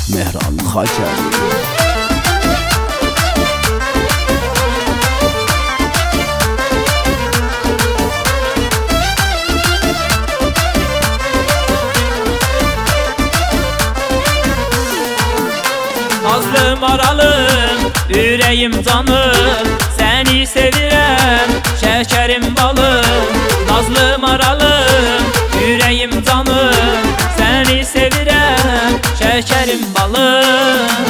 Mehran Xaçəri. Nazlı maralım, ürəyim canım, səni sevirəm, şəkərim balım. Nazlı maralım, ürəyim canım, səni sevirəm, şəkərim balım.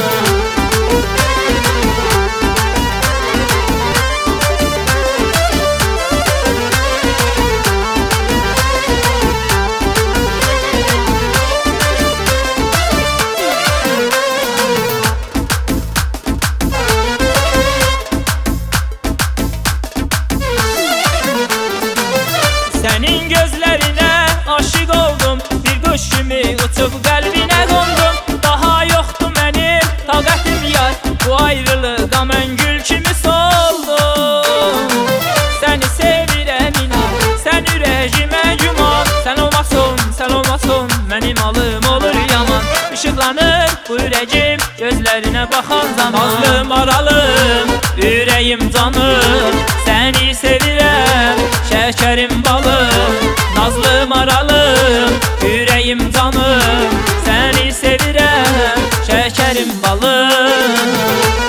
Sənin gözlərinə aşiq oldum, bir quş kimi uçub qəlbinə qondum. Daha yoxdur mənim taqətim yar, bu ayrılığa mən gül kimi soldum. Səni sevirəm inan, sən ürəyimə güman, sən olmasan mənim alım olur yaman. İşıqlanır bu ürəyim gözlərinə baxan zaman. Nazlı maralım, ürəyim canım, səni sevirəm, şəkərim balım. Nazlı maralım, ürəyim canım, səni sevirəm, şəkərim balım.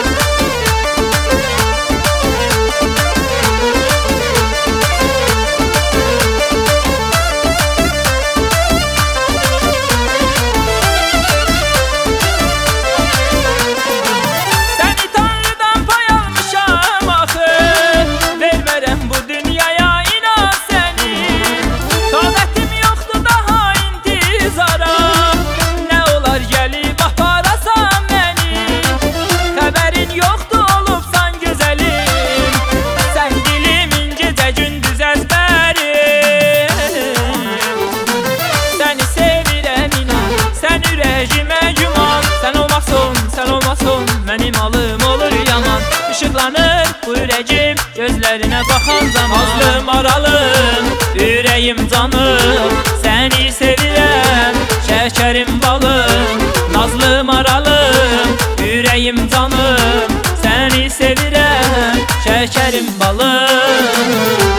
Sən olmasan mənim alım olur yaman. İşıqlanır bu ürəyim gözlərinə baxan zaman. Nazlı maralım, ürəyim canım, səni sevirəm, şəkərim balım. Nazlı maralım, ürəyim canım, səni sevirəm, şəkərim balım.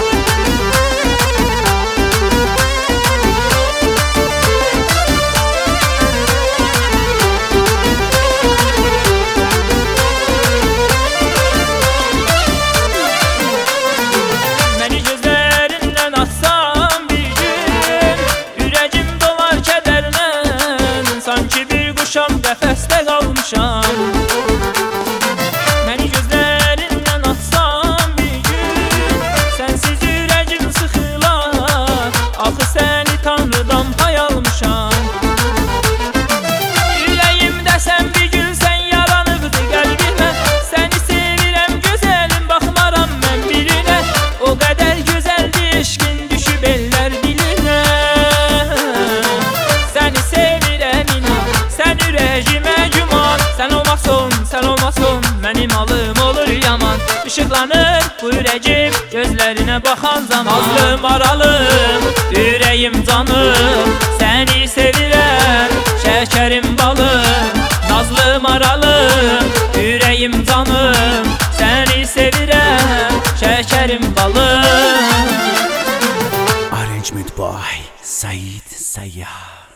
Qəfəsdə qalmışam. Məni gözlərindən atsan bir gün, sənsiz ürəyim sıxılar, axı səni Tanrıdan pay almışam. Ürəyimdə sən bir gün sən yaranıbdı qəlbimə, səni sevirəm gözəlim, baxmaram mən birinə. O qədər gözəldir eşqin düşüb ellər dilinə. Səni sevirəm inan, sən ürəyimə güman, sən olmasan mənim alım olur yaman. İşıqlanır bu ürəyim gözlərinə baxan zaman. Nazlı maralım, ürəyim canım, səni sevirəm, şəkərim balım. Nazlı maralım, ürəyim canım, səni sevirəm, şəkərim balım. Arrangement by Said Sayyar.